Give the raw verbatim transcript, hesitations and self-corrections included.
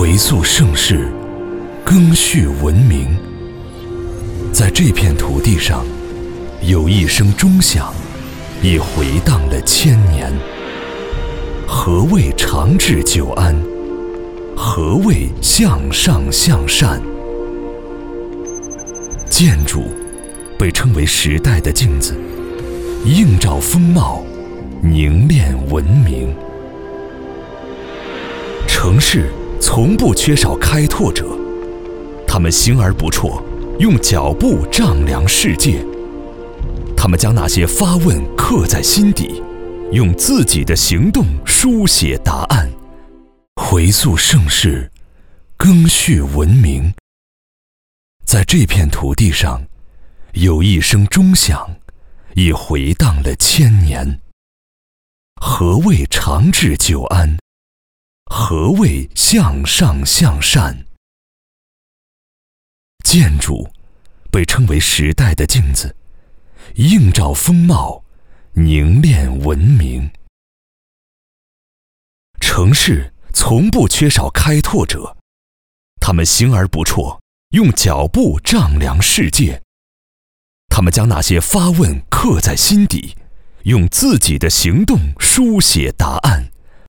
回溯盛世，赓续文明。在这片土地上，有一声钟响，已回荡了千年。何谓长治久安？何谓向上向善？建筑被称为时代的镜子，映照风貌，凝练文明。城市从不缺少开拓者，他们行而不辍，用脚步丈量世界。他们将那些发问刻在心底，用自己的行动书写答案。回溯盛世，赓续文明。在这片土地上，有一声钟响，已回荡了千年。何谓长治久安？何谓向上向善？建筑被称为时代的镜子，映照风貌，凝练文明。城市从不缺少开拓者，他们行而不辍，用脚步丈量世界。他们将那些发问刻在心底，用自己的行动书写答案。